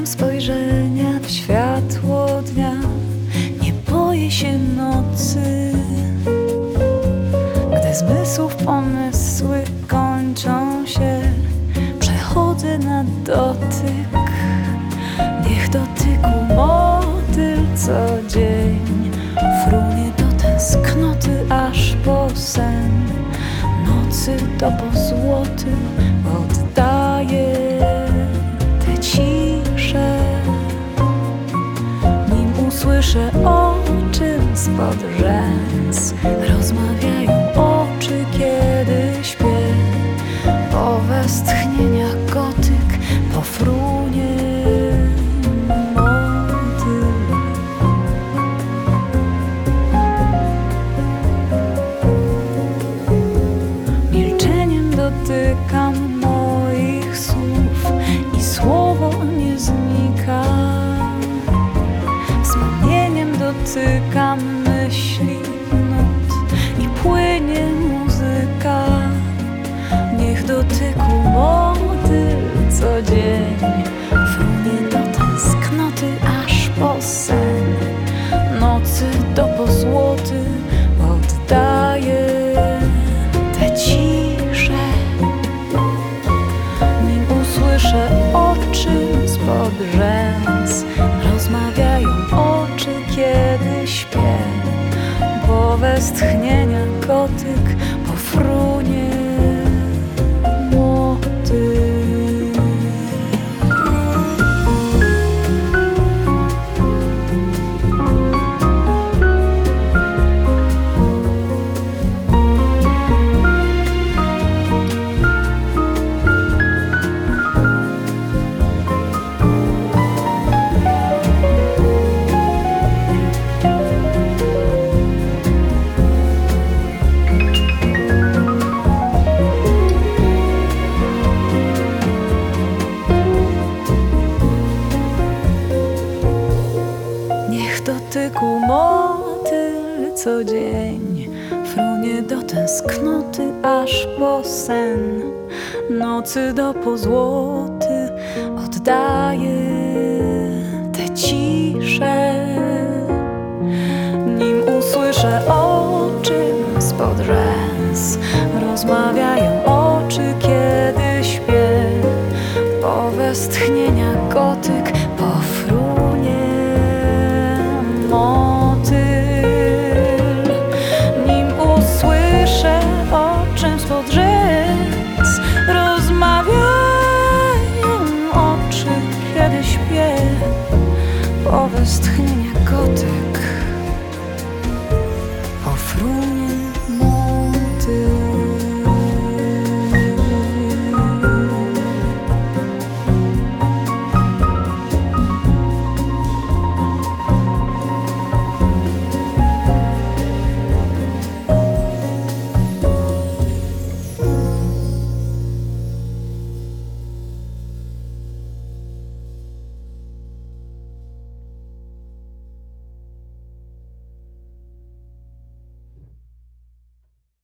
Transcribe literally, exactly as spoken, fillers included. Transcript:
szukam spojrzenia w światło dnia, nie boję się nocy. Gdy zmysłów pomysły kończą się, przechodzę na dotyk. Niech dotyku motyl co dzień frunie do tęsknoty aż po sen. Nocy do pozłoty oddaję tę ciszę, nim usłyszę, o czym spod rzęs rozmawiają oczy, kiedy śpię. Po westchnienia gotyk pofrunie motyl. Milczeniem dotykam moich słów i słowo nie znika. Wspomnieniem dotykam myśli nut i płynie muzyka. Niech dotyku motyl co dzień frunie do tęsknoty aż po sen. Nocy do pozłoty oddaję tę ciszę, nim usłyszę, o czym spod rzęs rozmawiają oczy, kiedy śpię. Po westchnienia gotyk pofrunie motyl. Dotyku motyl co dzień frunie do tęsknoty aż po sen. Nocy do pozłoty oddaję tę ciszę, nim usłyszę, o czym spod rzęs rozmawiają oczy, kiedy śpię. Po westchnienia gotyk pofrunie motyl, nim usłyszę, o czym spod rzęs rozmawiają oczy, kiedy śpię. Po westchnieniu